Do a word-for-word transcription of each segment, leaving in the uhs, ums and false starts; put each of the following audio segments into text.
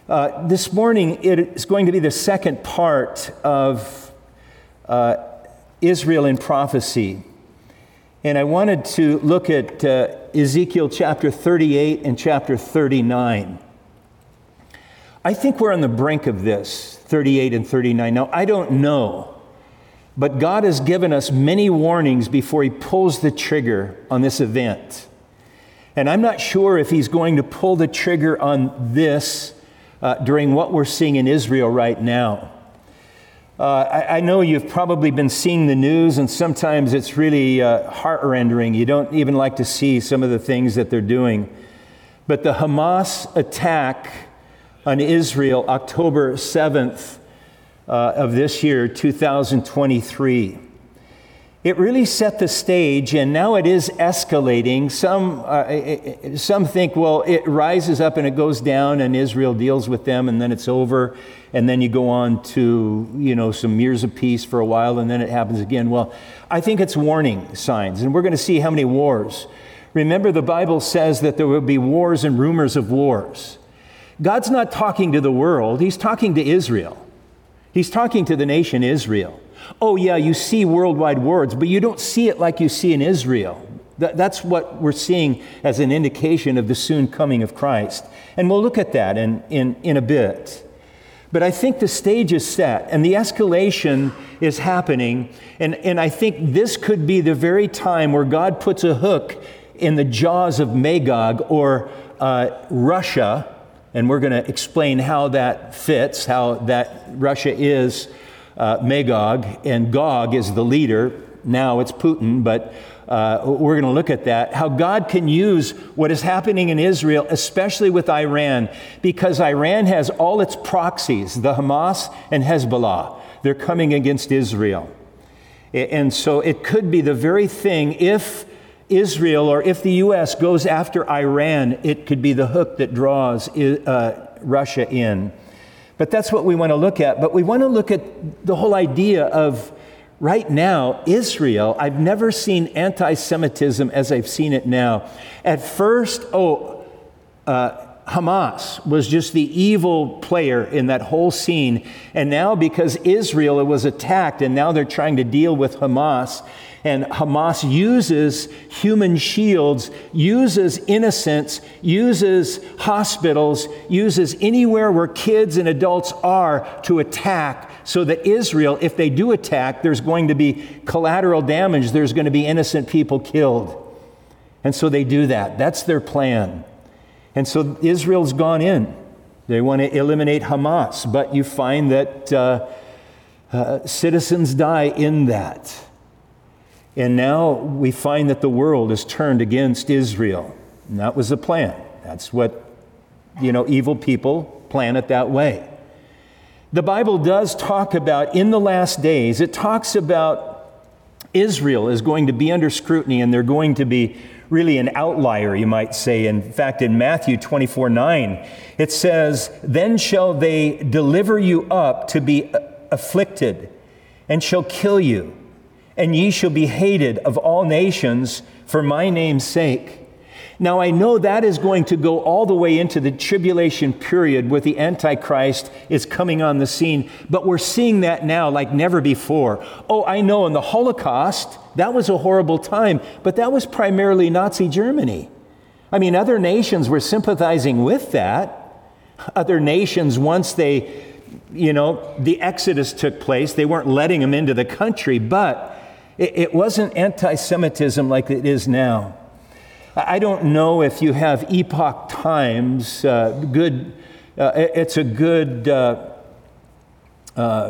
Uh, this morning, it is going to be the second part of uh, Israel in prophecy. And I wanted to look at uh, Ezekiel chapter thirty-eight and chapter thirty-nine. I think we're on the brink of this, thirty-eight and thirty-nine. Now, I don't know, but God has given us many warnings before He pulls the trigger on this event. And I'm not sure if He's going to pull the trigger on this Uh, during what we're seeing in Israel right now. Uh, I, I know you've probably been seeing the news, and sometimes it's really uh, heart-rending. You don't even like to see some of the things that they're doing. But the Hamas attack on Israel, October seventh uh, of this year, two thousand twenty-three, it really set the stage, and now it is escalating. Some uh, some think, well, it rises up and it goes down, and Israel deals with them, and then it's over, and then you go on to, you know, some years of peace for a while, and then it happens again. Well, I think it's warning signs, and we're going to see how many wars. Remember, the Bible says that there will be wars and rumors of wars. God's not talking to the world. He's talking to Israel. He's talking to the nation Israel. Oh, yeah, you see worldwide wars, but you don't see it like you see in Israel. That, that's what we're seeing as an indication of the soon coming of Christ. And we'll look at that in, in, in a bit. But I think the stage is set, and the escalation is happening. And, and I think this could be the very time where God puts a hook in the jaws of Magog, or uh, Russia. And we're going to explain how that fits, how that Russia is Uh, Magog, and Gog is the leader. Now it's Putin, but uh, we're going to look at that. How God can use what is happening in Israel, especially with Iran, because Iran has all its proxies, the Hamas and Hezbollah. They're coming against Israel. And so it could be the very thing, if Israel or if the U S goes after Iran, it could be the hook that draws uh, Russia in. But that's what we want to look at. But we want to look at the whole idea of, right now, Israel. I've never seen anti-Semitism as I've seen it now. At first, oh, uh, Hamas was just the evil player in that whole scene. And now, because Israel was attacked, and now they're trying to deal with Hamas, and Hamas uses human shields, uses innocents, uses hospitals, uses anywhere where kids and adults are to attack, so that Israel, if they do attack, there's going to be collateral damage. There's going to be innocent people killed. And so they do that. That's their plan. And so Israel's gone in. They want to eliminate Hamas, but you find that uh, uh, citizens die in that. And now we find that the world is turned against Israel. And that was the plan. That's what, you know, evil people plan it that way. The Bible does talk about, in the last days, it talks about Israel is going to be under scrutiny, and they're going to be really an outlier, you might say. In fact, in Matthew twenty-four nine, it says, "Then shall they deliver you up to be afflicted, and shall kill you. And ye shall be hated of all nations for my name's sake." Now, I know that is going to go all the way into the tribulation period, where the Antichrist is coming on the scene. But we're seeing that now like never before. Oh, I know, in the Holocaust, that was a horrible time, but that was primarily Nazi Germany. I mean, other nations were sympathizing with that. Other nations, once they, you know, the Exodus took place, they weren't letting them into the country, but it wasn't anti-Semitism like it is now. I don't know if you have Epoch Times. Uh, good. Uh, it's a good. Uh, uh,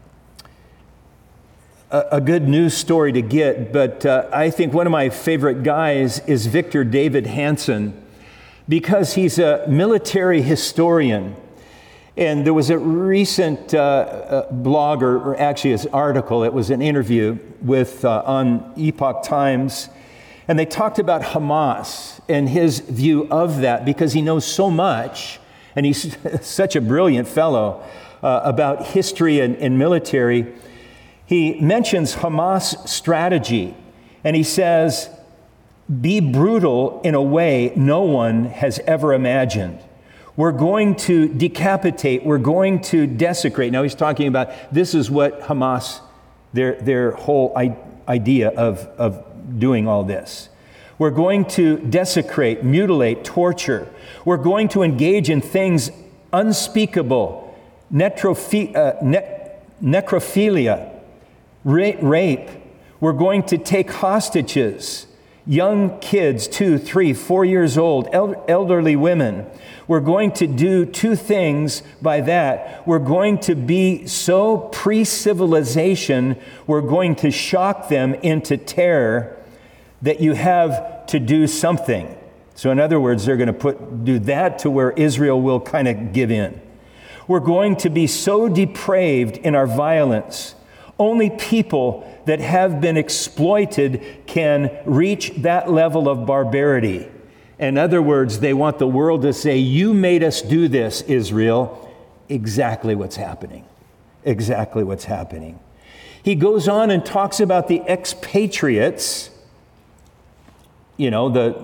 a good news story to get. But uh, I think one of my favorite guys is Victor David Hanson, because he's a military historian. And there was a recent uh, uh, blog, or, or actually an article, it was an interview with uh, on Epoch Times, and they talked about Hamas and his view of that, because he knows so much, and he's such a brilliant fellow uh, about history and, and military. He mentions Hamas strategy, and he says, "Be brutal in a way no one has ever imagined. We're going to decapitate. We're going to desecrate. Now he's talking about this is what Hamas, their, their whole I- idea of, of doing all this. We're going to desecrate, mutilate, torture. We're going to engage in things unspeakable, netrophi- uh, ne- necrophilia, ra- rape. We're going to take hostages, young kids, two, three, four years old, el- elderly women. We're going to do two things by that. We're going to be so pre-civilization, we're going to shock them into terror that you have to do something. So in other words, they're going to put do that to where Israel will kind of give in. We're going to be so depraved in our violence. Only people that have been exploited can reach that level of barbarity. In other words, they want the world to say, you made us do this, Israel. Exactly what's happening. Exactly what's happening. He goes on and talks about the expatriates, you know, the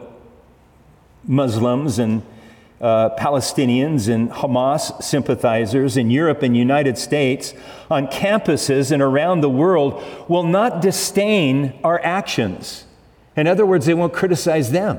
Muslims and uh, Palestinians and Hamas sympathizers in Europe and United States on campuses and around the world will not disdain our actions. In other words, they won't criticize them.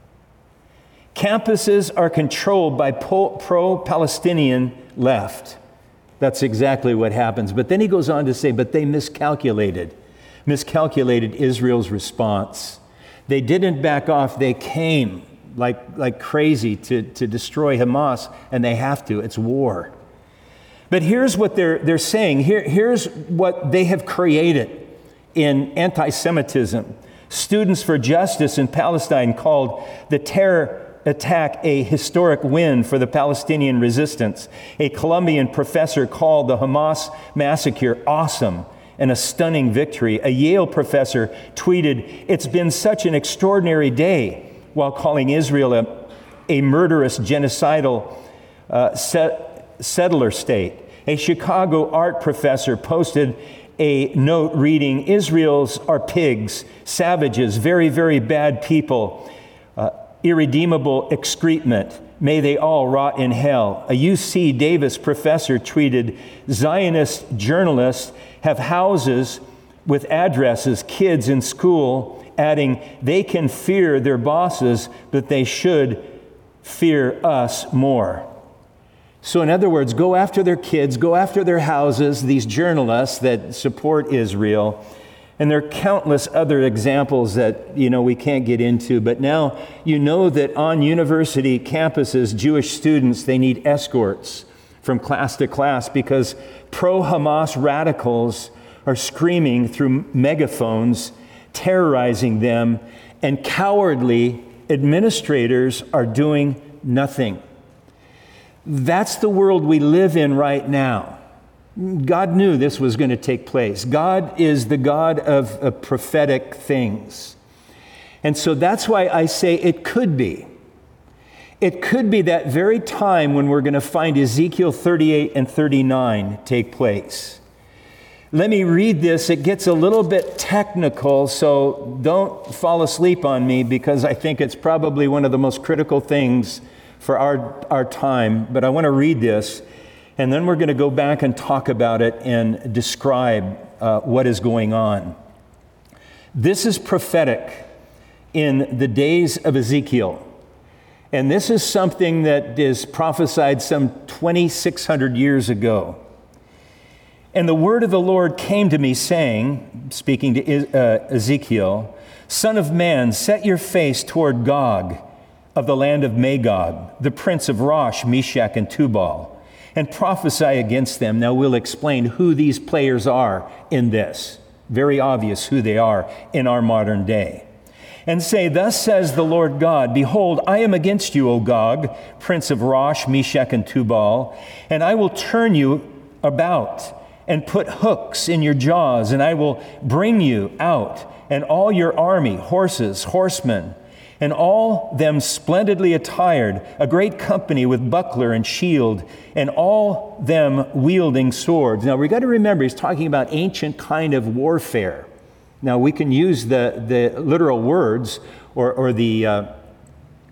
Campuses are controlled by pro-Palestinian left. That's exactly what happens. But then he goes on to say, but they miscalculated, miscalculated Israel's response. They didn't back off. They came like, like crazy to, to destroy Hamas, and they have to. It's war. But here's what they're, they're saying. Here, here's what they have created in anti-Semitism. Students for Justice in Palestine called the terror attack a historic win for the Palestinian resistance. A Colombian professor called the Hamas massacre awesome and a stunning victory. A Yale professor tweeted, "It's been such an extraordinary day," while calling Israel a, a murderous, genocidal uh, set, settler state. A Chicago art professor posted a note reading, "Israel's are pigs, savages, very, very bad people, uh, irredeemable excrement. May they all rot in hell." A U C Davis professor tweeted, "Zionist journalists have houses with addresses, kids in school," adding, "They can fear their bosses, but they should fear us more." So in other words, go after their kids, go after their houses, these journalists that support Israel. And there are countless other examples that, you know, we can't get into. But now you know that on university campuses, Jewish students, they need escorts from class to class because pro-Hamas radicals are screaming through megaphones, terrorizing them, and cowardly administrators are doing nothing. That's the world we live in right now. God knew this was going to take place. God is the God of, of prophetic things. And so that's why I say it could be. It could be that very time when we're going to find Ezekiel thirty-eight and thirty-nine take place. Let me read this. It gets a little bit technical, so don't fall asleep on me because I think it's probably one of the most critical things for our, our time. But I want to read this. And then we're going to go back and talk about it and describe uh, what is going on. This is prophetic in the days of Ezekiel. And this is something that is prophesied some twenty-six hundred years ago. "And the word of the Lord came to me, saying," speaking to uh, Ezekiel, "Son of man, set your face toward Gog of the land of Magog, the prince of Rosh, Meshach, and Tubal, and prophesy against them." Now we'll explain who these players are in this. Very obvious who they are in our modern day. "And say, thus says the Lord God, behold, I am against you, O Gog, prince of Rosh, Meshach, and Tubal, and I will turn you about and put hooks in your jaws, and I will bring you out, and all your army, horses, horsemen, and all them splendidly attired, a great company with buckler and shield, and all them wielding swords." Now, we've got to remember, he's talking about ancient kind of warfare. Now, we can use the, the literal words or, or the, uh,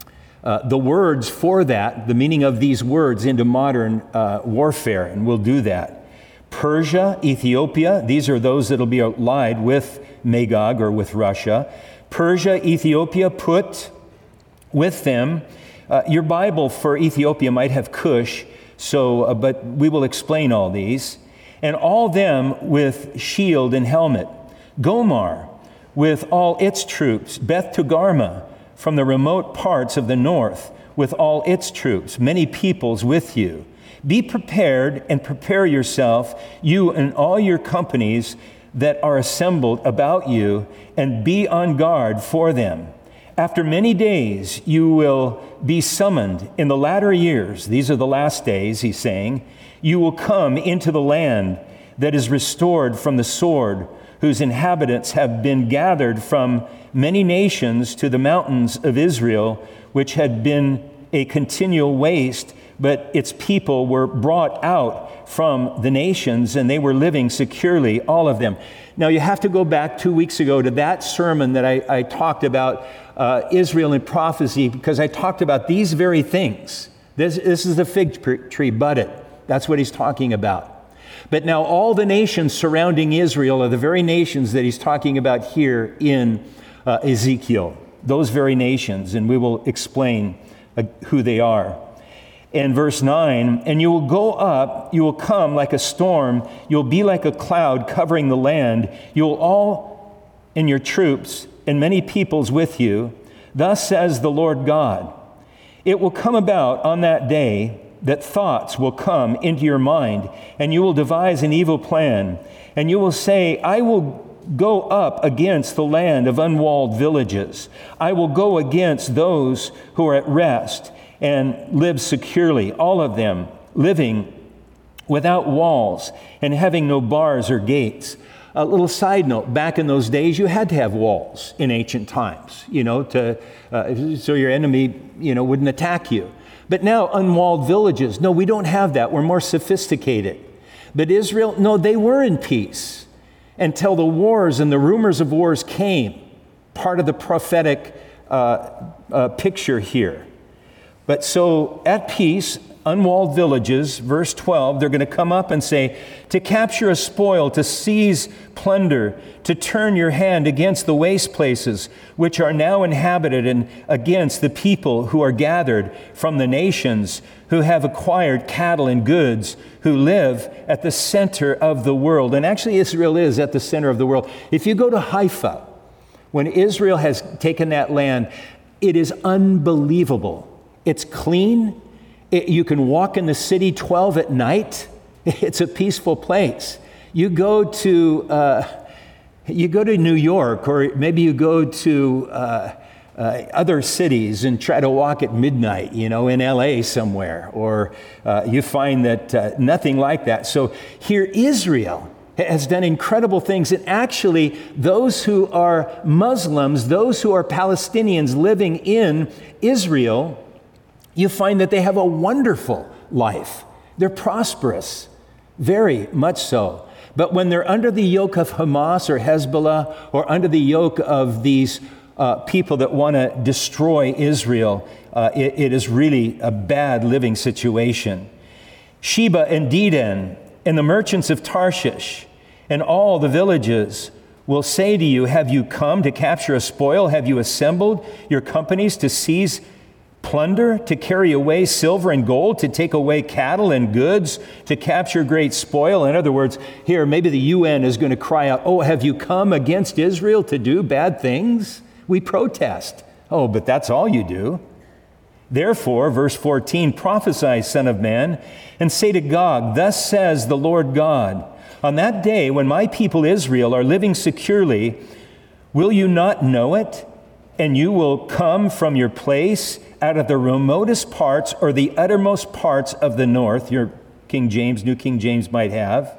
uh, the words for that, the meaning of these words into modern uh, warfare, and we'll do that. Persia, Ethiopia, these are those that will be allied with Magog or with Russia. Persia, Ethiopia, put with them. Uh, your Bible for Ethiopia might have Cush, so uh, but we will explain all these. And all them with shield and helmet. Gomar with all its troops. Beth Togarmah from the remote parts of the north with all its troops. Many peoples with you. Be prepared and prepare yourself, you and all your companies that are assembled about you, and be on guard for them. After many days you will be summoned in the latter years. These are the last days, he's saying. You will come into the land that is restored from the sword, whose inhabitants have been gathered from many nations to the mountains of Israel, which had been a continual waste, but its people were brought out from the nations, and they were living securely, all of them. Now, you have to go back two weeks ago to that sermon that I, I talked about uh, Israel in prophecy, because I talked about these very things. This, this is the fig tree budded. That's what he's talking about. But now all the nations surrounding Israel are the very nations that he's talking about here in uh, Ezekiel. Those very nations, and we will explain uh, who they are. In verse nine, and you will go up, you will come like a storm, you'll be like a cloud covering the land, you'll all and your troops and many peoples with you. Thus says the Lord God, it will come about on that day that thoughts will come into your mind, and you will devise an evil plan, and you will say, I will go up against the land of unwalled villages. I will go against those who are at rest and live securely, all of them living without walls and having no bars or gates. A little side note, back in those days, you had to have walls in ancient times, you know, to uh, so your enemy, you know, wouldn't attack you. But now, unwalled villages, no, we don't have that. We're more sophisticated. But Israel, no, they were in peace until the wars and the rumors of wars came, part of the prophetic uh, uh, picture here. But so, at peace, unwalled villages, verse twelve, they're going to come up and say, to capture a spoil, to seize plunder, to turn your hand against the waste places which are now inhabited, and against the people who are gathered from the nations, who have acquired cattle and goods, who live at the center of the world. And actually Israel is at the center of the world. If you go to Haifa, when Israel has taken that land, it is unbelievable. It's clean. It, you can walk in the city twelve at night. It's a peaceful place. You go to uh, you go to New York, or maybe you go to uh, uh, other cities and try to walk at midnight, you know, in L A somewhere, or uh, you find that uh, nothing like that. So here, Israel has done incredible things. And actually, those who are Muslims, those who are Palestinians living in Israel, you find that they have a wonderful life. They're prosperous, very much so. But when they're under the yoke of Hamas or Hezbollah, or under the yoke of these uh, people that want to destroy Israel, uh, it, it is really a bad living situation. Sheba and Dedan and the merchants of Tarshish and all the villages will say to you, have you come to capture a spoil? Have you assembled your companies to seize plunder, to carry away silver and gold, to take away cattle and goods, to capture great spoil? In other words, here, maybe the U N is going to cry out, oh, have you come against Israel to do bad things? We protest. Oh, but that's all you do. Therefore, verse fourteen, prophesy, Son of Man, and say to Gog, thus says the Lord God, on that day when my people Israel are living securely, will you not know it? And you will come from your place out of the remotest parts or the uttermost parts of the north, your King James, New King James might have,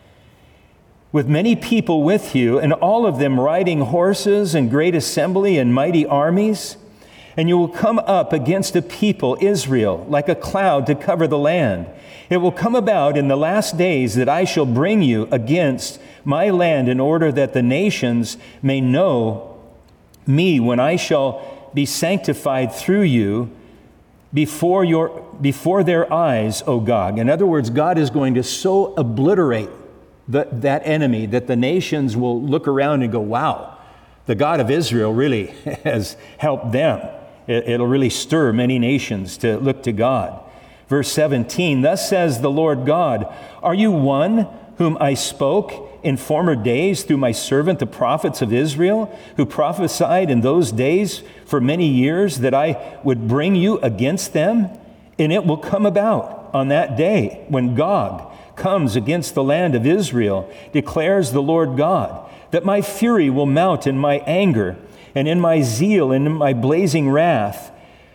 with many people with you, and all of them riding horses and great assembly and mighty armies. And you will come up against a people, Israel, like a cloud to cover the land. It will come about in the last days that I shall bring you against my land in order that the nations may know me when I shall be sanctified through you, before your before their eyes, O Gog. In other words, God is going to so obliterate the, that enemy that the nations will look around and go, wow, the God of Israel really has helped them. It, it'll really stir many nations to look to God. Verse seventeen, thus says the Lord God, are you one whom I spoke in former days through my servant the prophets of Israel, who prophesied in those days for many years that I would bring you against them? And it will come about on that day when Gog comes against the land of Israel, declares the Lord God, that my fury will mount in my anger, and in my zeal and in my blazing wrath.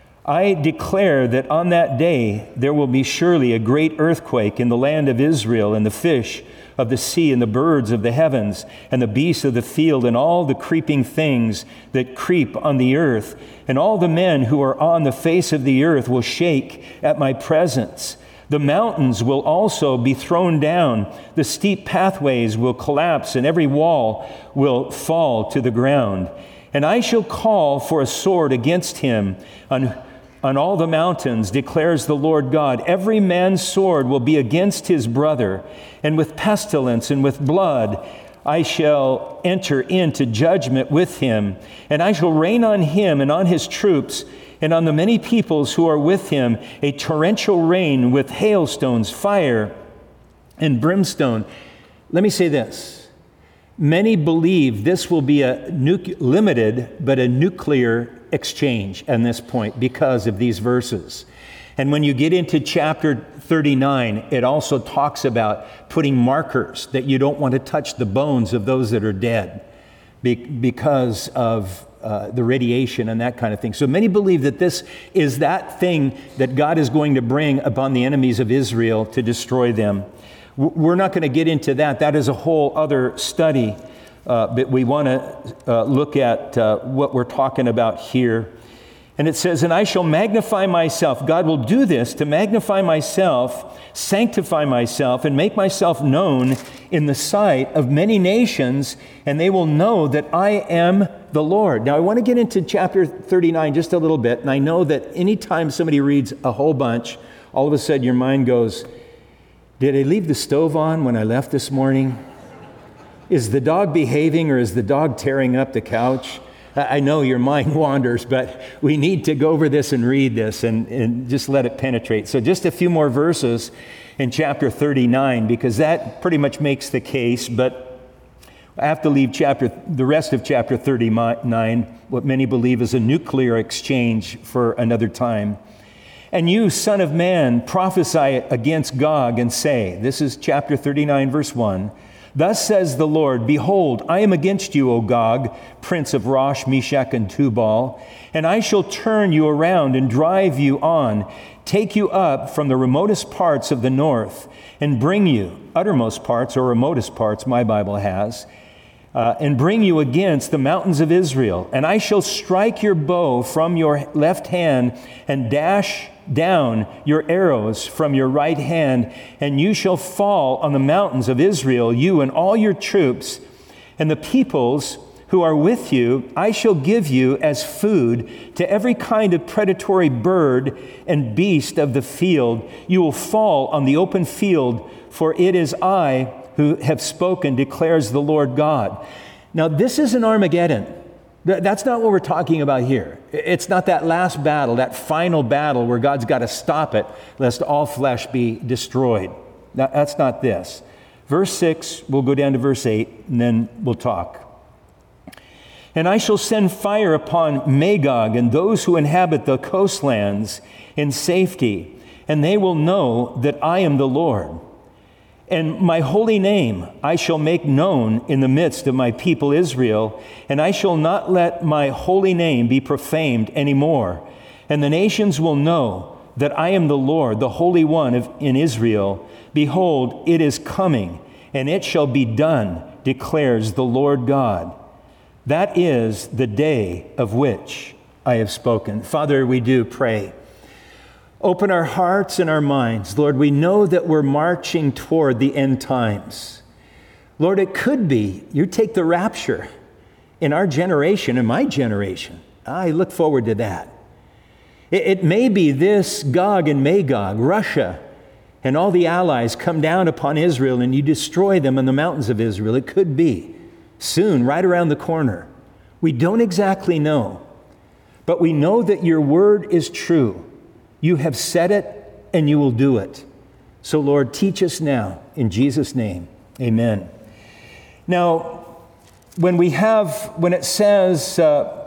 I declare that on that day there will be surely a great earthquake in the land of Israel, and the fish of the sea and the birds of the heavens and the beasts of the field and all the creeping things that creep on the earth, and all the men who are on the face of the earth will shake at my presence. The mountains will also be thrown down, the steep pathways will collapse, and every wall will fall to the ground. And I shall call for a sword against him on On all the mountains, declares the Lord God. Every man's sword will be against his brother, and with pestilence and with blood I shall enter into judgment with him, and I shall rain on him and on his troops and on the many peoples who are with him a torrential rain with hailstones, fire, and brimstone. Let me say this. Many believe this will be a nu- limited but a nuclear exchange at this point because of these verses. And when you get into chapter thirty-nine, it also talks about putting markers that you don't want to touch the bones of those that are dead be- because of uh, the radiation and that kind of thing. So many believe that this is that thing that God is going to bring upon the enemies of Israel to destroy them. We're not going to get into that. That is a whole other study. Uh, but we want to uh, look at uh, what we're talking about here. And it says, and I shall magnify myself. God will do this to magnify myself, sanctify myself, and make myself known in the sight of many nations, and they will know that I am the Lord. Now, I want to get into chapter thirty-nine just a little bit, and I know that anytime somebody reads a whole bunch, all of a sudden your mind goes, did I leave the stove on when I left this morning? Is the dog behaving, or is the dog tearing up the couch? I know your mind wanders, but we need to go over this and read this and, and just let it penetrate. So just a few more verses in chapter thirty-nine, because that pretty much makes the case, but I have to leave chapter the rest of chapter thirty-nine, what many believe is a nuclear exchange, for another time. And you, son of man, prophesy against Gog and say, this is chapter thirty-nine, verse one, thus says the Lord, behold, I am against you, O Gog, prince of Rosh, Meshach, and Tubal, and I shall turn you around and drive you on, take you up from the remotest parts of the north, and bring you, uttermost parts or remotest parts, my Bible has, uh, and bring you against the mountains of Israel. And I shall strike your bow from your left hand and dash down your arrows from your right hand, and you shall fall on the mountains of Israel, you and all your troops, and the peoples who are with you. I shall give you as food to every kind of predatory bird and beast of the field. You will fall on the open field, for it is I who have spoken, declares the Lord God. Now, this is an Armageddon. That's not what we're talking about here. It's not that last battle, that final battle where God's got to stop it lest all flesh be destroyed. That's not this. Verse six, we'll go down to verse eight, and then we'll talk. And I shall send fire upon Magog and those who inhabit the coastlands in safety, and they will know that I am the Lord. And my holy name I shall make known in the midst of my people Israel, and I shall not let my holy name be profaned anymore. And the nations will know that I am the Lord, the Holy One of, in Israel. Behold, it is coming, and it shall be done, declares the Lord God. That is the day of which I have spoken. Father, we do pray. Open our hearts and our minds. Lord, we know that we're marching toward the end times. Lord, it could be you take the rapture in our generation, in my generation. I look forward to that. It, it may be this Gog and Magog, Russia, and all the allies come down upon Israel and you destroy them in the mountains of Israel. It could be soon, right around the corner. We don't exactly know, but we know that your word is true. You have said it and you will do it. So Lord, teach us now in Jesus' name. Amen. Now, when we have, when it says uh,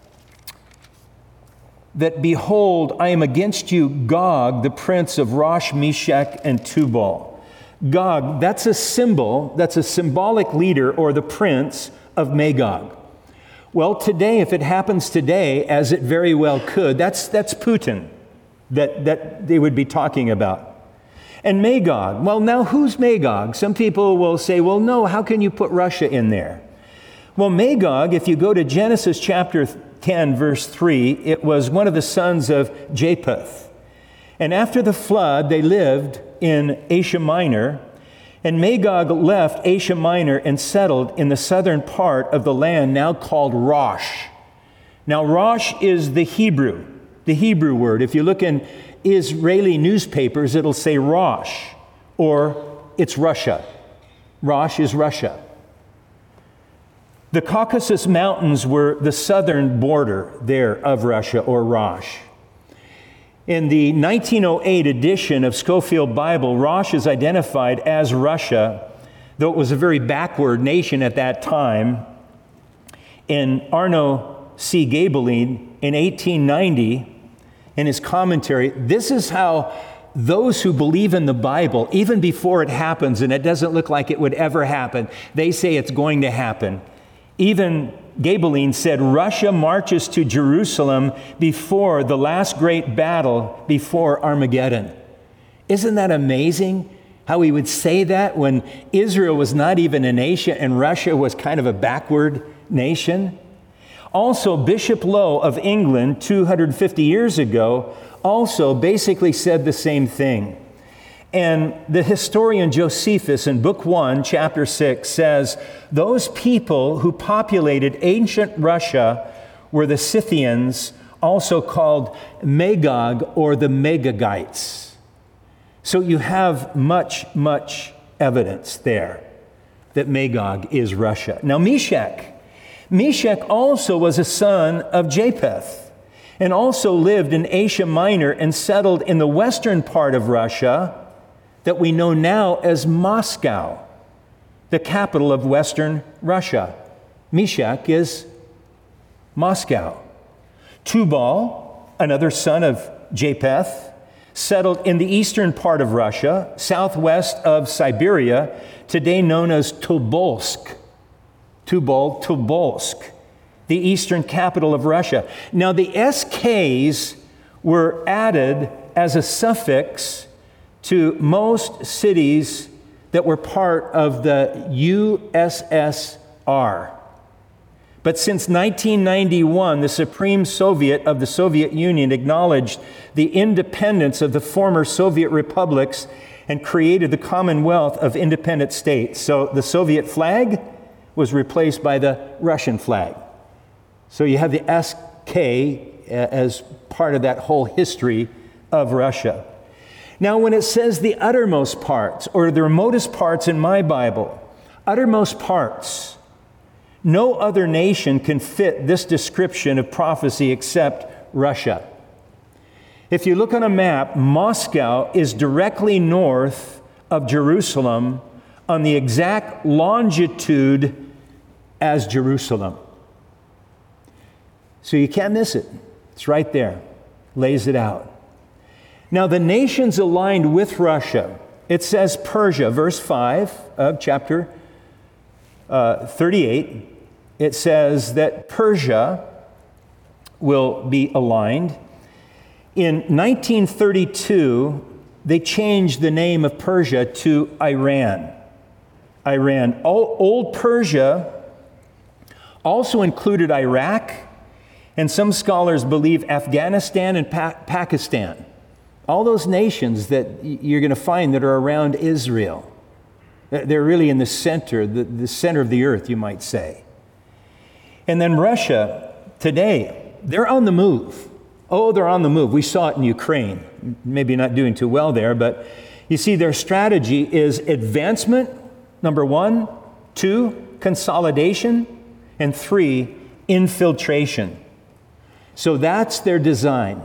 that, behold, I am against you, Gog, the prince of Rosh, Meshech, and Tubal. Gog, that's a symbol, that's a symbolic leader or the prince of Magog. Well, today, if it happens today, as it very well could, that's, that's Putin that, that they would be talking about. And Magog, well, now who's Magog? Some people will say, well, no, how can you put Russia in there? Well, Magog, if you go to Genesis chapter ten, verse three, it was one of the sons of Japheth. And after the flood, they lived in Asia Minor, and Magog left Asia Minor and settled in the southern part of the land now called Rosh. Now, Rosh is the Hebrew, the Hebrew word. If you look in Israeli newspapers, it'll say Rosh, or it's Russia. Rosh is Russia. The Caucasus Mountains were the southern border there of Russia, or Rosh. In the nineteen oh eight edition of Scofield Bible, Rosh is identified as Russia, though it was a very backward nation at that time. In Arno C. Gaebelein in eighteen ninety, in his commentary, this is how those who believe in the Bible, even before it happens, and it doesn't look like it would ever happen, they say it's going to happen. Even Gaebelein said Russia marches to Jerusalem before the last great battle, before Armageddon. Isn't that amazing how he would say that when Israel was not even a nation and Russia was kind of a backward nation? Also, Bishop Lowe of England two hundred fifty years ago also basically said the same thing. And the historian Josephus in Book one, Chapter six says, those people who populated ancient Russia were the Scythians, also called Magog or the Magagites. So you have much, much evidence there that Magog is Russia. Now, Meshech. Meshech also was a son of Japheth and also lived in Asia Minor and settled in the western part of Russia that we know now as Moscow, the capital of Western Russia. Meshech is Moscow. Tubal, another son of Japheth, settled in the eastern part of Russia, southwest of Siberia, today known as Tobolsk. Tubal, Tobolsk, the eastern capital of Russia. Now, the S Ks were added as a suffix to most cities that were part of the U S S R. But since nineteen ninety-one, the Supreme Soviet of the Soviet Union acknowledged the independence of the former Soviet republics and created the Commonwealth of Independent States. So the Soviet flag was replaced by the Russian flag. So you have the S K as part of that whole history of Russia. Now, when it says the uttermost parts, or the remotest parts in my Bible, uttermost parts, no other nation can fit this description of prophecy except Russia. If you look on a map, Moscow is directly north of Jerusalem on the exact longitude as Jerusalem. So you can't miss it. It's right there. Lays it out. Now, the nations aligned with Russia, it says Persia, verse five of chapter uh, thirty-eight. It says that Persia will be aligned. In nineteen thirty-two, they changed the name of Persia to Iran. Iran. Old Persia also included Iraq, and some scholars believe Afghanistan and pa- Pakistan. All those nations that you're going to find that are around Israel. They're really in the center, the, the center of the earth, you might say. And then Russia, today, they're on the move. Oh, they're on the move. We saw it in Ukraine. Maybe not doing too well there, but you see their strategy is advancement, number one, two, consolidation, and three, infiltration. So that's their design,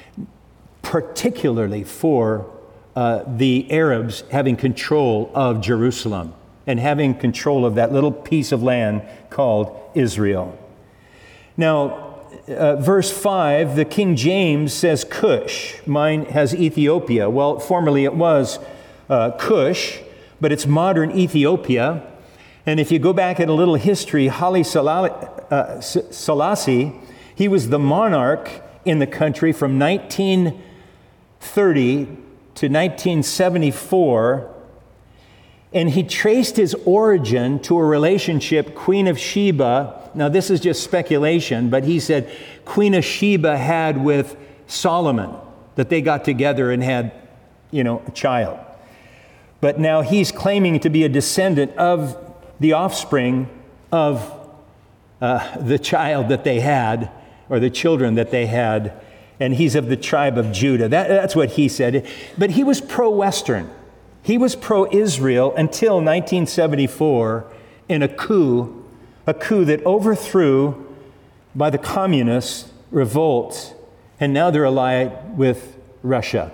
particularly for uh, the Arabs having control of Jerusalem and having control of that little piece of land called Israel. Now, uh, verse five, the King James says Cush. Mine has Ethiopia. Well, formerly it was uh, Cush, but it's modern Ethiopia. And if you go back in a little history, Haile Selassie, he was the monarch in the country from nineteen thirty to nineteen seventy-four, and he traced his origin to a relationship Queen of Sheba. Now this is just speculation, but he said Queen of Sheba had with Solomon, that they got together and had, you know, a child. But now he's claiming to be a descendant of the offspring of uh, the child that they had, or the children that they had, and he's of the tribe of Judah. That, that's what he said. But he was pro-Western. He was pro-Israel until nineteen seventy-four in a coup, a coup that overthrew by the communists revolt, and now they're allied with Russia.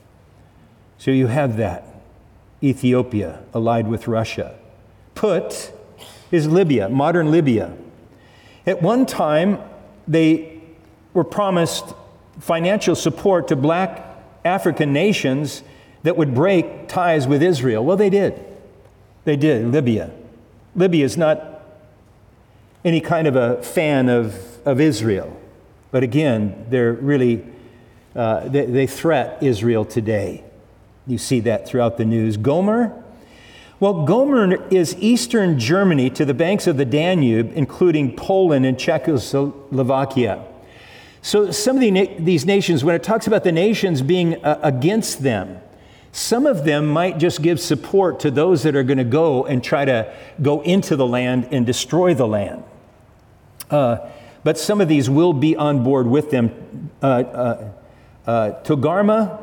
So you have that. Ethiopia allied with Russia. Put is Libya, modern Libya. At one time, they were promised financial support to black African nations that would break ties with Israel. Well, they did. They did, Libya. Libya is not any kind of a fan of, of Israel. But again, they're really, uh, they, they threat Israel today. You see that throughout the news. Gomer? Well, Gomer is eastern Germany to the banks of the Danube, including Poland and Czechoslovakia. So some of the na- these nations, when it talks about the nations being uh, against them, some of them might just give support to those that are going to go and try to go into the land and destroy the land. Uh, but some of these will be on board with them. Uh, uh, uh, Togarmah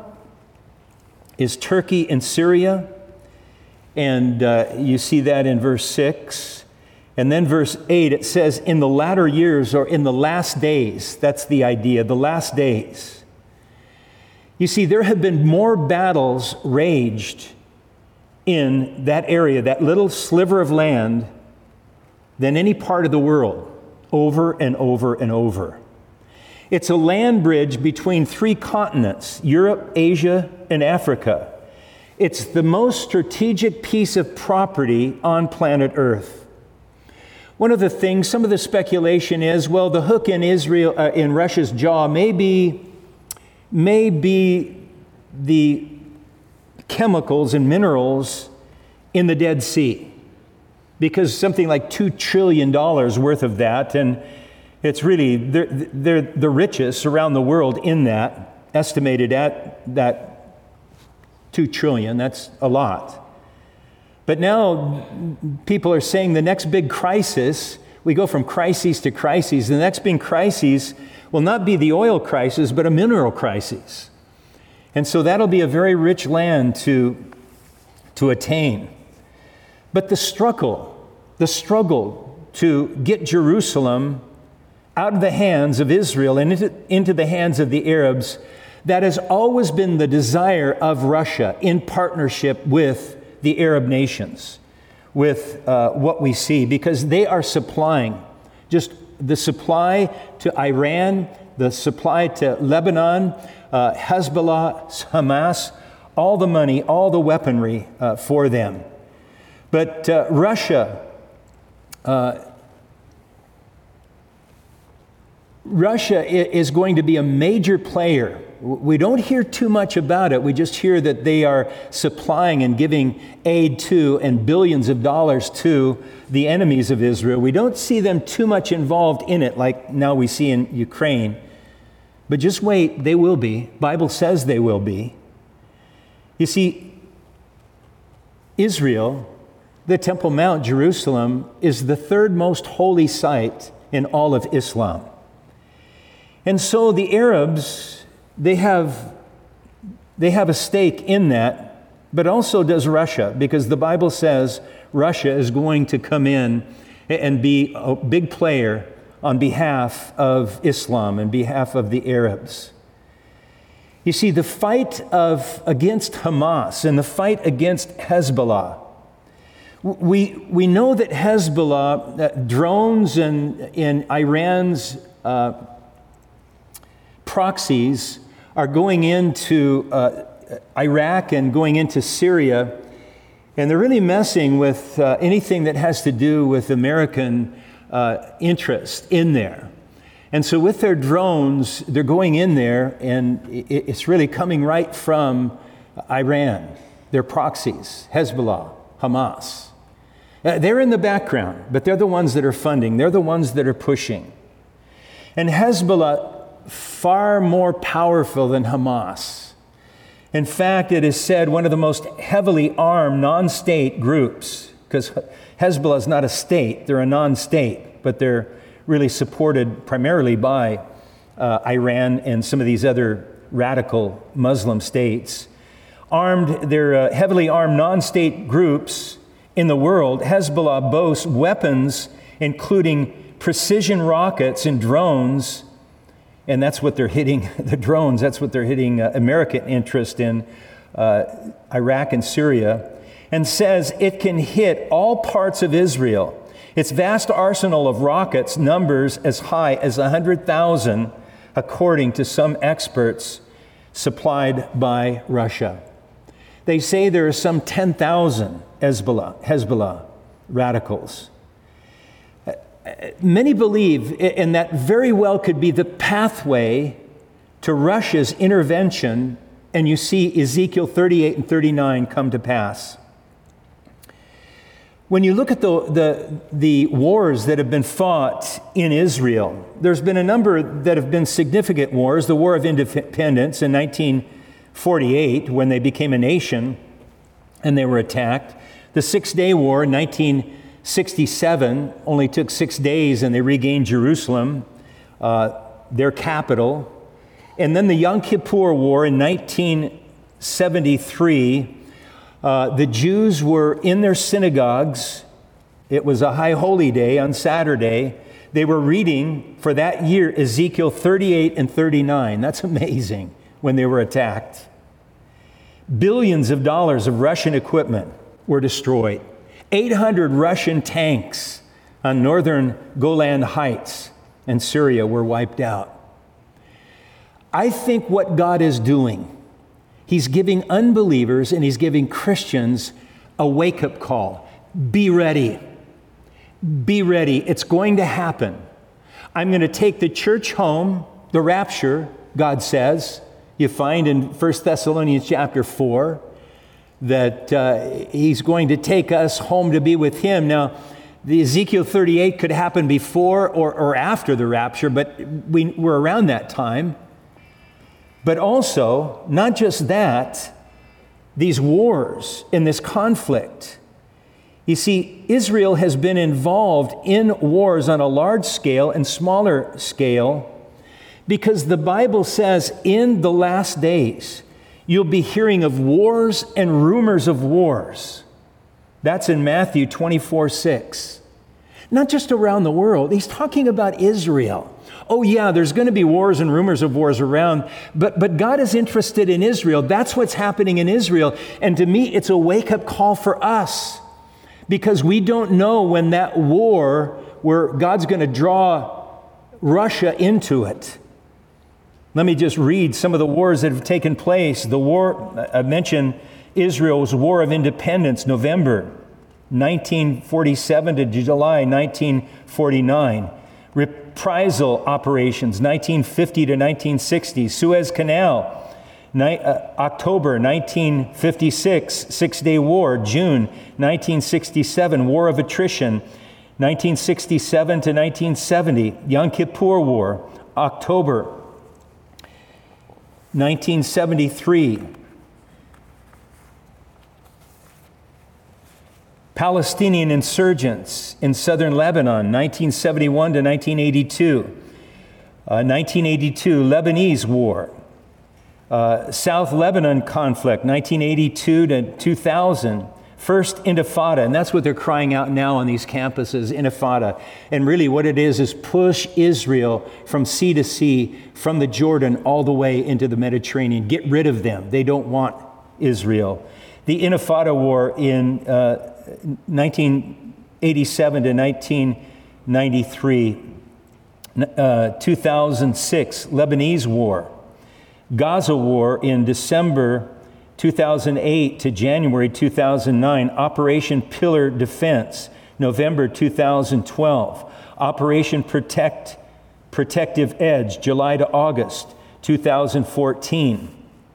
is Turkey and Syria. And uh, you see that in verse six. And then verse eight, it says, in the latter years, or in the last days, that's the idea, the last days. You see, there have been more battles raged in that area, that little sliver of land, than any part of the world, over and over and over. It's a land bridge between three continents, Europe, Asia, and Africa. It's the most strategic piece of property on planet Earth. One of the things, some of the speculation is, well, the hook in Israel, uh, in Russia's jaw may be, may be the chemicals and minerals in the Dead Sea, because something like two trillion dollars worth of that, and it's really, they're, they're the richest around the world in that, estimated at that two trillion, that's a lot. But now people are saying the next big crisis, we go from crises to crises, the next big crisis will not be the oil crisis, but a mineral crisis. And so that'll be a very rich land to, to attain. But the struggle, the struggle to get Jerusalem out of the hands of Israel and into, into the hands of the Arabs, that has always been the desire of Russia in partnership with the Arab nations, with uh, what we see, because they are supplying just the supply to Iran, the supply to Lebanon, uh, Hezbollah, Hamas, all the money, all the weaponry uh, for them. But uh, Russia, uh, Russia is going to be a major player. We don't hear too much about it. We just hear that they are supplying and giving aid to and billions of dollars to the enemies of Israel. We don't see them too much involved in it like now we see in Ukraine. But just wait, they will be. Bible says they will be. You see, Israel, the Temple Mount, Jerusalem, is the third most holy site in all of Islam. And so the Arabs, they have, they have a stake in that, but also does Russia, because the Bible says Russia is going to come in and be a big player on behalf of Islam and behalf of the Arabs. You see, the fight of against Hamas and the fight against Hezbollah, we, we know that Hezbollah, uh, drones and in Iran's uh, proxies are going into uh, Iraq and going into Syria, and they're really messing with uh, anything that has to do with American uh, interest in there. And so with their drones, they're going in there, and it's really coming right from Iran, their proxies, Hezbollah, Hamas. Uh, they're in the background, but they're the ones that are funding. They're the ones that are pushing. And Hezbollah, far more powerful than Hamas. In fact, it is said one of the most heavily armed non-state groups, because Hezbollah is not a state, they're a non-state, but they're really supported primarily by uh, Iran and some of these other radical Muslim states. Armed, they're uh, heavily armed non-state groups in the world. Hezbollah boasts weapons including precision rockets and drones, and that's what they're hitting, the drones, that's what they're hitting uh, American interest in uh, Iraq and Syria, and says it can hit all parts of Israel. Its vast arsenal of rockets numbers as high as one hundred thousand, according to some experts, supplied by Russia. They say there are some ten thousand Hezbollah, Hezbollah radicals. Many believe, and that very well could be the pathway to Russia's intervention, and you see Ezekiel thirty-eight and thirty-nine come to pass. When you look at the, the, the wars that have been fought in Israel, there's been a number that have been significant wars. The War of Independence in nineteen forty-eight, when they became a nation and they were attacked. The Six-Day War in nineteen sixty-seven, only took six days and they regained Jerusalem, uh, their capital. And then the Yom Kippur War in nineteen seventy-three, uh, the Jews were in their synagogues. It was a high holy day on Saturday. They were reading for that year Ezekiel thirty-eight and thirty-nine. That's amazing, when they were attacked. Billions of dollars of Russian equipment were destroyed. eight hundred Russian tanks on northern Golan Heights and Syria were wiped out. I think what God is doing, He's giving unbelievers and He's giving Christians a wake-up call. Be ready. Be ready. It's going to happen. I'm going to take the church home, the rapture, God says. You find in First Thessalonians chapter four, that uh, He's going to take us home to be with Him. Now, the Ezekiel thirty-eight could happen before or, or after the rapture, but we, we're around that time. But also, not just that, these wars and this conflict. You see, Israel has been involved in wars on a large scale and smaller scale because the Bible says in the last days, you'll be hearing of wars and rumors of wars. That's in Matthew twenty-four six. Not just around the world. He's talking about Israel. Oh yeah, there's going to be wars and rumors of wars around, but, but God is interested in Israel. That's what's happening in Israel. And to me, it's a wake-up call for us because we don't know when that war, where God's going to draw Russia into it. Let me just read some of the wars that have taken place. The war, I mentioned Israel's War of Independence, November nineteen forty-seven to July nineteen forty-nine. Reprisal operations, nineteen fifty to nineteen sixty. Suez Canal, ni- uh, October nineteen fifty-six. Six-Day War, June nineteen sixty-seven. War of Attrition, nineteen sixty-seven to nineteen seventy. Yom Kippur War, October nineteen seventy-three. Palestinian insurgents in southern Lebanon, nineteen seventy-one to nineteen eighty-two. Uh, Uh, nineteen eighty-two, Lebanese War. Uh, South Lebanon conflict, nineteen eighty-two to two thousand. First Intifada, and that's what they're crying out now on these campuses, Intifada. And really what it is is push Israel from sea to sea, from the Jordan all the way into the Mediterranean. Get rid of them. They don't want Israel. The Intifada War in uh, nineteen eighty-seven to nineteen ninety-three. Uh, two thousand six, Lebanese War. Gaza War in December two thousand eight to January two thousand nine, Operation Pillar Defense, November two thousand twelve, Operation Protect, Protective Edge, July to August two thousand fourteen.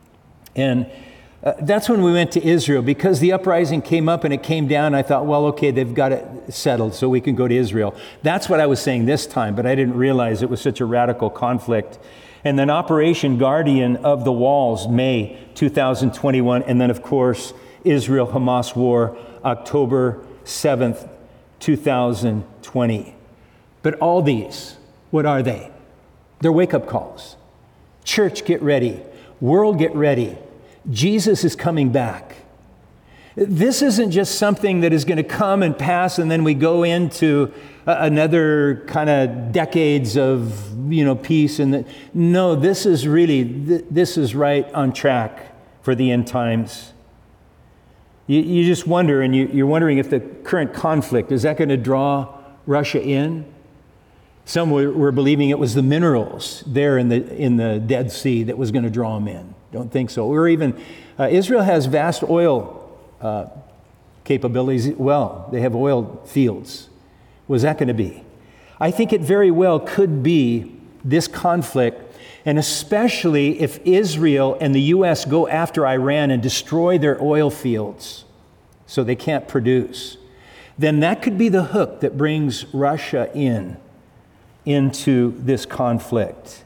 And uh, that's when we went to Israel. Because the uprising came up and it came down, I thought, well, okay, they've got it settled, so we can go to Israel. That's what I was saying this time, but I didn't realize it was such a radical conflict. And then Operation Guardian of the Walls, May two thousand twenty-one. And then, of course, Israel-Hamas War, October seventh, two thousand twenty. But all these, what are they? They're wake-up calls. Church, get ready. World, get ready. Jesus is coming back. This isn't just something that is going to come and pass and then we go into another kind of decades of, you know, peace. And the, no, this is really, this is right on track for the end times. You, you just wonder, and you, you're wondering if the current conflict, is that going to draw Russia in? Some were, were believing it was the minerals there in the in the Dead Sea that was going to draw them in. Don't think so. Or even, uh, Israel has vast oil uh, capabilities. Well, they have oil fields. Was that going to be? I think it very well could be this conflict, and especially if Israel and the U S go after Iran and destroy their oil fields so they can't produce, then that could be the hook that brings Russia in into this conflict.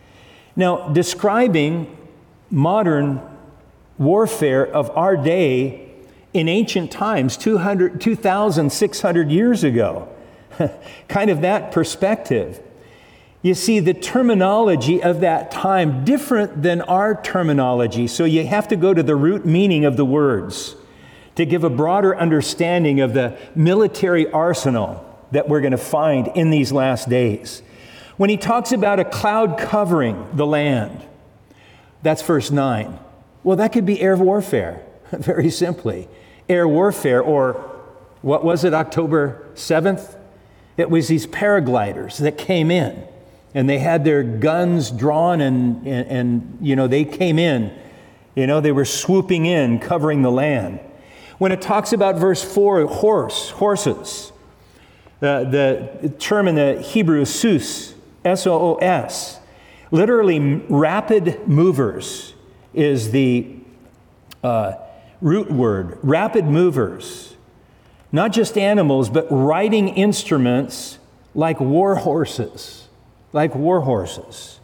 Now, describing modern warfare of our day in ancient times, two hundred, two thousand six hundred years ago, kind of that perspective. You see, the terminology of that time different than our terminology. So you have to go to the root meaning of the words to give a broader understanding of the military arsenal that we're going to find in these last days. When he talks about a cloud covering the land, that's verse nine. Well, that could be air warfare, very simply. Air warfare, or what was it, October seventh? It was these paragliders that came in, and they had their guns drawn, and, and, and, you know, they came in. You know, they were swooping in, covering the land. When it talks about verse four, horse, horses, uh, the term in the Hebrew is sus, S O O S. Literally, rapid movers is the uh, root word. Rapid movers. Not just animals, but riding instruments like war horses. Like war horses.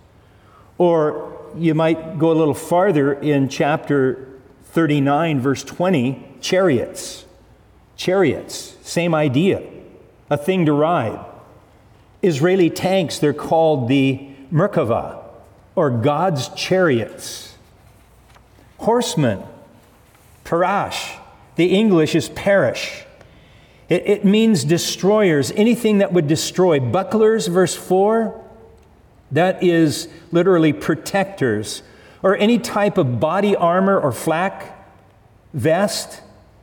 Or you might go a little farther in chapter thirty-nine, verse twenty, chariots. Chariots, same idea. A thing to ride. Israeli tanks, they're called the Merkava, or God's chariots. Horsemen, parash. The English is perish. It, it means destroyers, anything that would destroy. Bucklers, verse four, that is literally protectors, or any type of body armor or flak vest.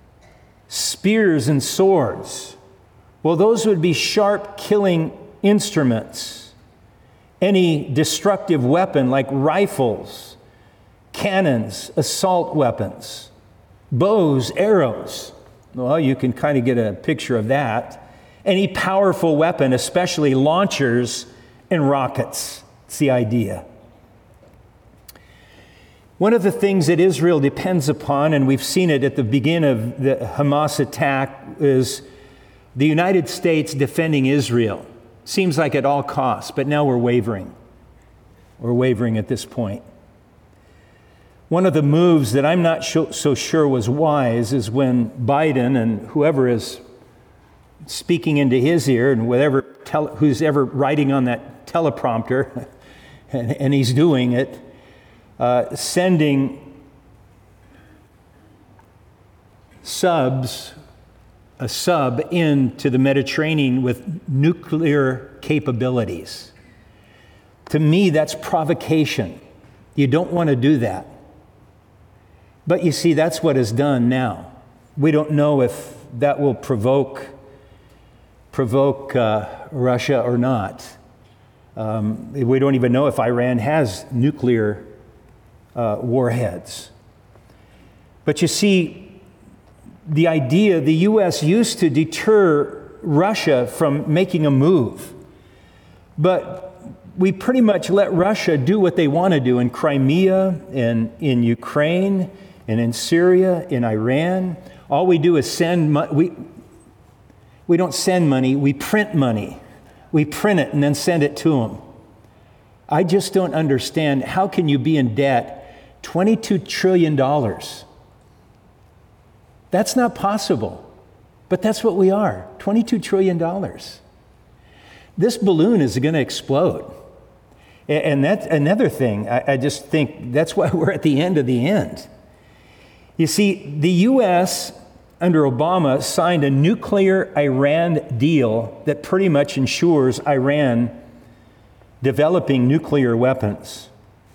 Spears and swords. Well, those would be sharp killing instruments. Any destructive weapon like rifles, cannons, assault weapons, bows, arrows. Well, you can kind of get a picture of that. Any powerful weapon, especially launchers and rockets. It's the idea. One of the things that Israel depends upon, and we've seen it at the beginning of the Hamas attack, is the United States defending Israel. Seems like at all costs, but now we're wavering. We're wavering at this point. One of the moves that I'm not so sure was wise is when Biden and whoever is speaking into his ear, and whatever tele, who's ever writing on that teleprompter, and, and he's doing it, uh, sending subs, a sub into the Mediterranean with nuclear capabilities. To me, that's provocation. You don't want to do that. But you see, that's what is done now. We don't know if that will provoke provoke uh, Russia or not. Um, we don't even know if Iran has nuclear uh, warheads. But you see, the idea, the U S used to deter Russia from making a move. But we pretty much let Russia do what they want to do in Crimea, and in Ukraine, and in Syria, in Iran. All we do is send money. We, we don't send money, we print money. We print it and then send it to them. I just don't understand, how can you be in debt twenty-two trillion dollars? That's not possible, but that's what we are, twenty-two trillion dollars. This balloon is going to explode. And that's another thing, I, I just think that's why we're at the end of the end. You see, the U S under Obama signed a nuclear Iran deal that pretty much ensures Iran developing nuclear weapons.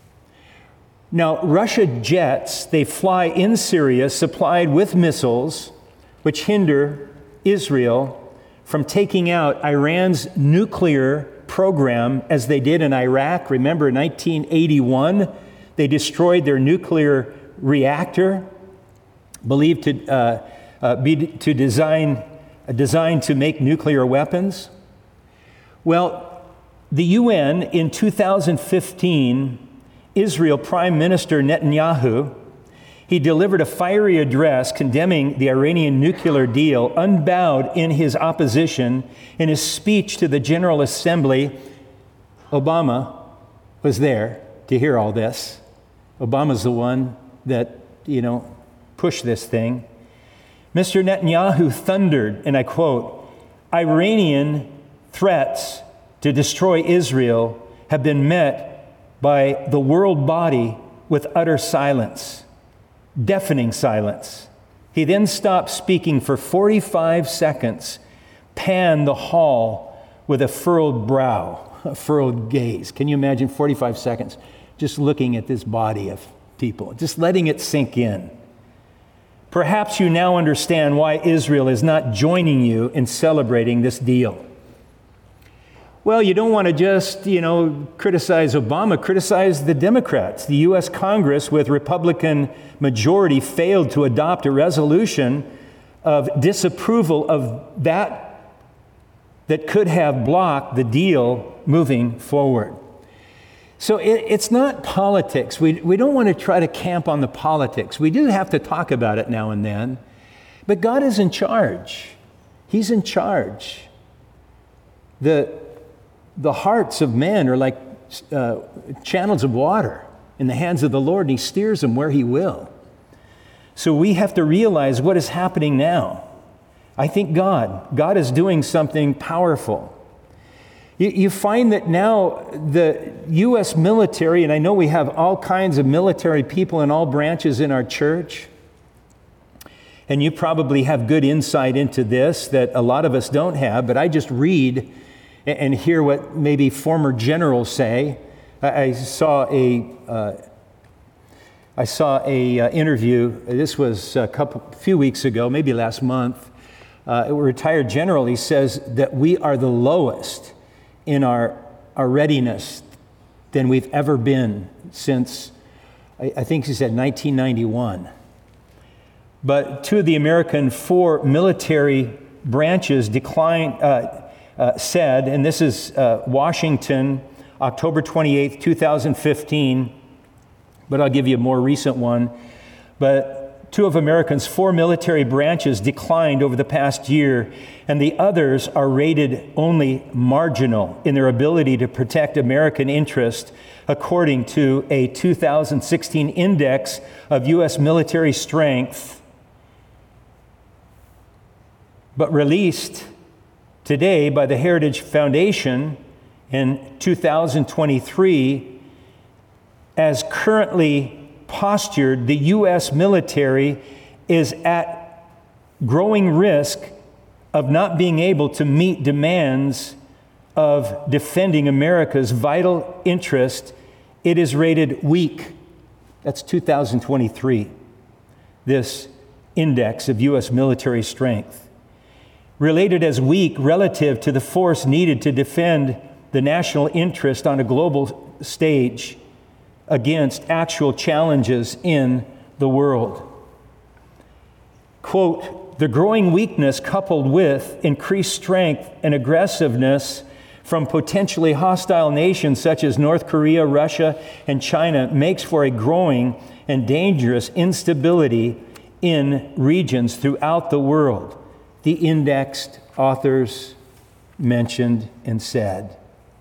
Now, Russia jets, they fly in Syria supplied with missiles which hinder Israel from taking out Iran's nuclear program as they did in Iraq. Remember, in nineteen eighty-one, they destroyed their nuclear reactor, believed to uh, uh, be to design uh, designed to make nuclear weapons. Well, the U N in two thousand fifteen, Israel Prime Minister Netanyahu, he delivered a fiery address condemning the Iranian nuclear deal, unbowed in his opposition. In his speech to the General Assembly, Obama was there to hear all this. Obama's the one that, you know, pushed this thing. Mister Netanyahu thundered, and I quote, "Iranian threats to destroy Israel have been met by the world body with utter silence, deafening silence." He then stopped speaking for forty-five seconds, panned the hall with a furrowed brow, a furrowed gaze. Can you imagine forty-five seconds just looking at this body of people, just letting it sink in? Perhaps you now understand why Israel is not joining you in celebrating this deal. Well, you don't want to just, you know, criticize Obama, criticize the Democrats. The U S Congress, with Republican majority, failed to adopt a resolution of disapproval of that that could have blocked the deal moving forward. So it, it's not politics. We, we don't want to try to camp on the politics. We do have to talk about it now and then. But God is in charge. He's in charge. The, the hearts of men are like uh, channels of water in the hands of the Lord, and He steers them where He will. So we have to realize what is happening now. I think God, God is doing something powerful. You, you find that now the U S military, and I know we have all kinds of military people in all branches in our church, and you probably have good insight into this that a lot of us don't have, but I just read and hear what maybe former generals say. I saw a uh, I saw a uh, interview. This was a couple few weeks ago, maybe last month. Uh, a retired general. He says that we are the lowest in our our readiness than we've ever been since, I, I think he said nineteen ninety-one. But two of the American four military branches declined. Uh, Uh, said, and this is uh, Washington, October twenty-eighth, twenty fifteen, but I'll give you a more recent one. But two of America's four military branches declined over the past year, and the others are rated only marginal in their ability to protect American interest, according to a two thousand sixteen index of U S military strength, but released today by the Heritage Foundation in two thousand twenty-three. as currently postured, the U S military is at growing risk of not being able to meet demands of defending America's vital interest. It is rated weak. That's two thousand twenty-three, this index of U S military strength. Related as weak relative to the force needed to defend the national interest on a global stage against actual challenges in the world. Quote, the growing weakness coupled with increased strength and aggressiveness from potentially hostile nations such as North Korea, Russia, and China makes for a growing and dangerous instability in regions throughout the world, the indexed authors mentioned and said.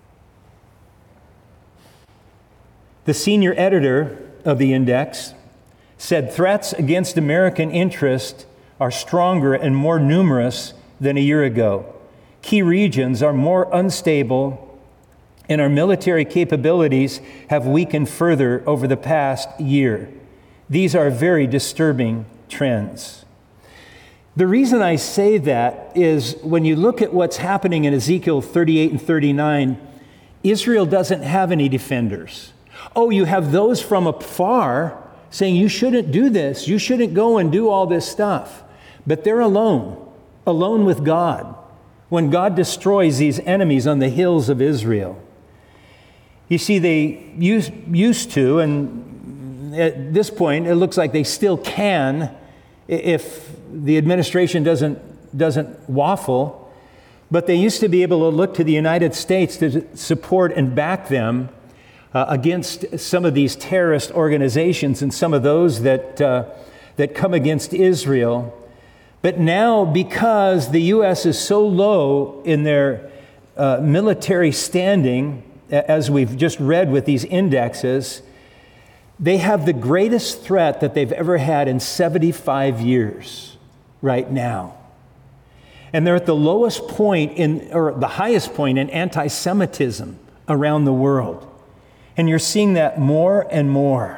The senior editor of the index said threats against American interest are stronger and more numerous than a year ago. Key regions are more unstable, and our military capabilities have weakened further over the past year. These are very disturbing trends. The reason I say that is when you look at what's happening in Ezekiel thirty-eight and thirty-nine, Israel doesn't have any defenders. Oh, you have those from afar saying you shouldn't do this, you shouldn't go and do all this stuff. But they're alone, alone with God, when God destroys these enemies on the hills of Israel. You see, they used, used to, and at this point, it looks like they still can, if the administration doesn't, doesn't waffle, but they used to be able to look to the United States to support and back them uh, against some of these terrorist organizations and some of those that, uh, that come against Israel. But now, because the U S is so low in their uh, military standing, as we've just read with these indexes, they have the greatest threat that they've ever had in seventy-five years right now. And they're at the lowest point in, or the highest point in anti-Semitism around the world. And you're seeing that more and more.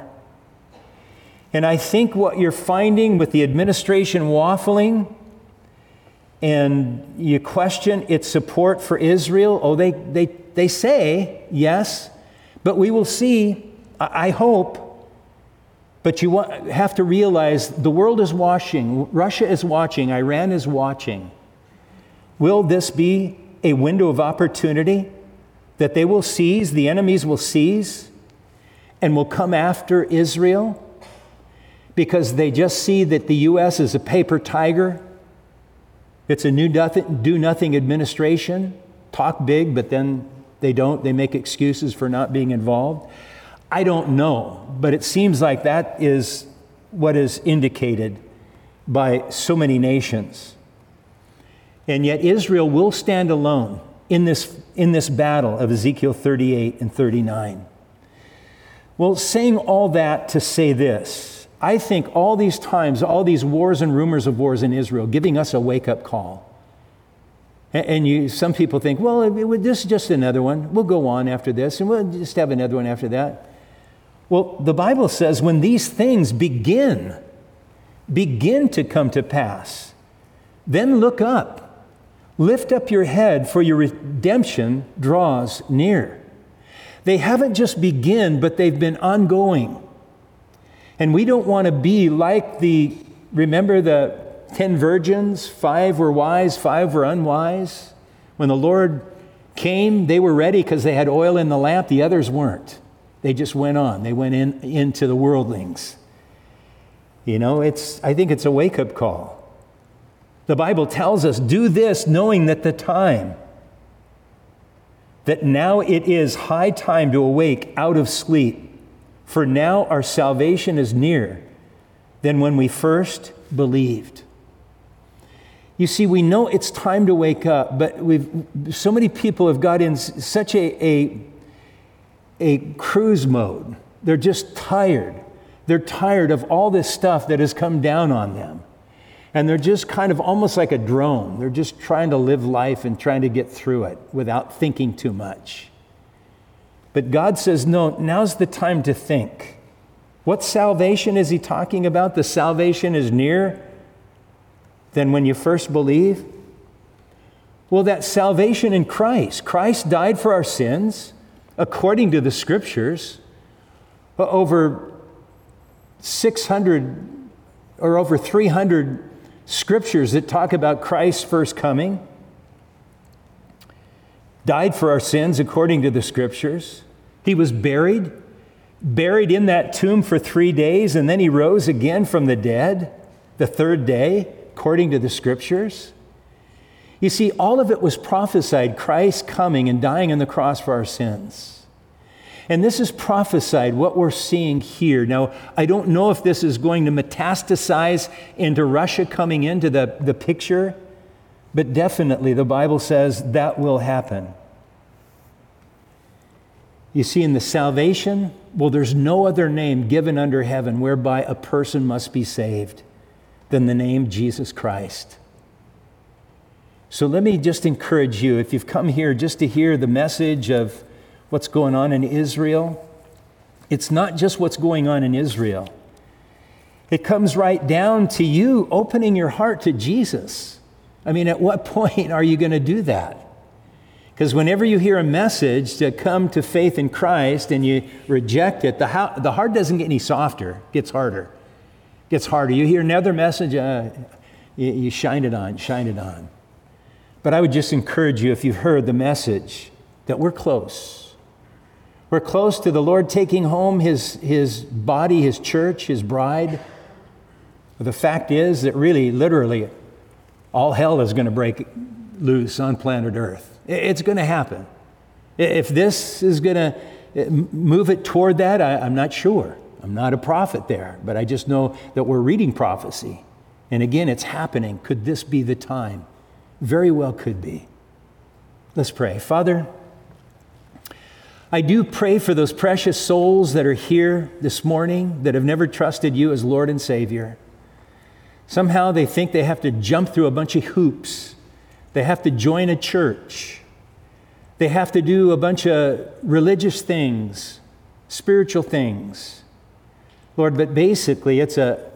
And I think what you're finding with the administration waffling, and you question its support for Israel, oh, they, they, they say, yes, but we will see, I hope. But you have to realize the world is watching, Russia is watching, Iran is watching. Will this be a window of opportunity that they will seize, the enemies will seize, and will come after Israel? Because they just see that the U S is a paper tiger. It's a new nothing, do-nothing administration. Talk big, but then they don't. They make excuses for not being involved. I don't know, but it seems like that is what is indicated by so many nations. And yet Israel will stand alone in this, in this battle of Ezekiel thirty-eight and thirty-nine. Well, saying all that to say this, I think all these times, all these wars and rumors of wars in Israel, giving us a wake-up call. And you, some people think, well, it, this is just another one. We'll go on after this, and we'll just have another one after that. Well, the Bible says when these things begin, begin to come to pass, then look up. Lift up your head, for your redemption draws near. They haven't just begun, but they've been ongoing. And we don't want to be like the, remember the ten virgins? Five were wise, five were unwise. When the Lord came, they were ready because they had oil in the lamp. The others weren't. They just went on. They went in into the worldlings. You know, it's. I think it's a wake-up call. The Bible tells us, do this knowing that the time, that now it is high time to awake out of sleep. For now our salvation is nearer than when we first believed. You see, we know it's time to wake up, but we've so many people have got in such a, a, a cruise mode. They're just tired. They're tired of all this stuff that has come down on them. And they're just kind of almost like a drone. They're just trying to live life and trying to get through it without thinking too much. But God says, no, now's the time to think. What salvation is he talking about? The salvation is nearer than when you first believe? Well, that salvation in Christ. Christ died for our sins, according to the Scriptures. Over six hundred or over three hundred Scriptures that talk about Christ's first coming. Died for our sins, according to the Scriptures. He was buried, buried in that tomb for three days, and then he rose again from the dead the third day, according to the Scriptures. You see, all of it was prophesied, Christ coming and dying on the cross for our sins. And this is prophesied, what we're seeing here. Now, I don't know if this is going to metastasize into Russia coming into the, the picture, but definitely the Bible says that will happen. You see, in the salvation, well, there's no other name given under heaven whereby a person must be saved than the name Jesus Christ. So let me just encourage you, if you've come here just to hear the message of what's going on in Israel, it's not just what's going on in Israel. It comes right down to you opening your heart to Jesus. I mean, at what point are you going to do that? Because whenever you hear a message to come to faith in Christ and you reject it, the, how, the heart doesn't get any softer. It gets harder. It gets harder. You hear another message, uh, you, you shine it on, shine it on. But I would just encourage you, if you've heard the message, that we're close. We're close to the Lord taking home his, his body, his church, his bride. The fact is that really, literally, all hell is going to break loose on planet Earth. It's going to happen. If this is going to move it toward that, I, I'm not sure. I'm not a prophet there, but I just know that we're reading prophecy. And again, it's happening. Could this be the time? Very well could be. Let's pray. Father, I do pray for those precious souls that are here this morning that have never trusted you as Lord and Savior. Somehow they think they have to jump through a bunch of hoops. They have to join a church. They have to do a bunch of religious things, spiritual things. Lord, but basically it's a,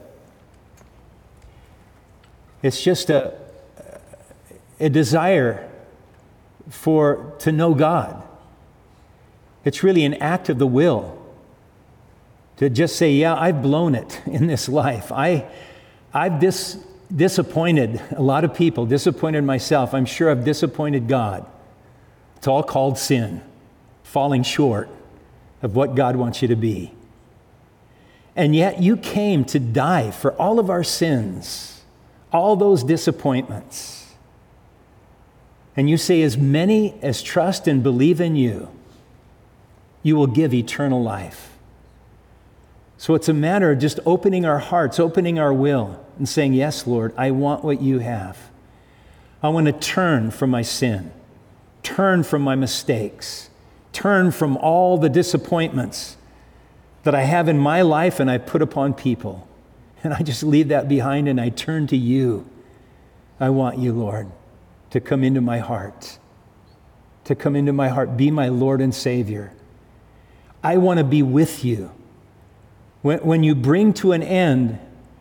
it's just a, a desire for, to know God. It's really an act of the will to just say, yeah, I've blown it in this life. I, I've dis, disappointed a lot of people, disappointed myself. I'm sure I've disappointed God. It's all called sin, falling short of what God wants you to be. And yet you came to die for all of our sins, all those disappointments. And you say, as many as trust and believe in you, you will give eternal life. So it's a matter of just opening our hearts, opening our will, and saying, yes, Lord, I want what you have. I want to turn from my sin, turn from my mistakes, turn from all the disappointments that I have in my life and I put upon people. And I just leave that behind and I turn to you. I want you, Lord, to come into my heart, to come into my heart, be my Lord and Savior. I want to be with you. When, when you bring to an end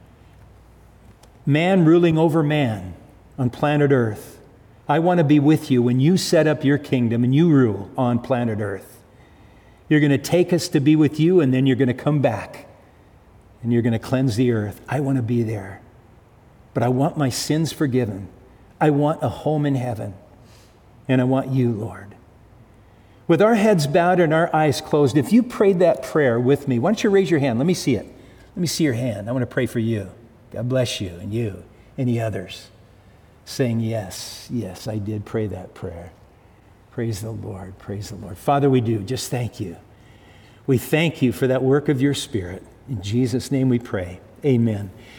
man ruling over man on planet Earth, I want to be with you when you set up your kingdom and you rule on planet Earth. You're going to take us to be with you, and then you're going to come back and you're going to cleanse the earth. I want to be there. But I want my sins forgiven. I want a home in heaven. And I want you, Lord. With our heads bowed and our eyes closed, if you prayed that prayer with me, why don't you raise your hand? Let me see it. Let me see your hand. I want to pray for you. God bless you and you. Any others? Saying, yes, yes, I did pray that prayer. Praise the Lord. Praise the Lord. Father, we do. Just thank you. We thank you for that work of your Spirit. In Jesus' name we pray. Amen.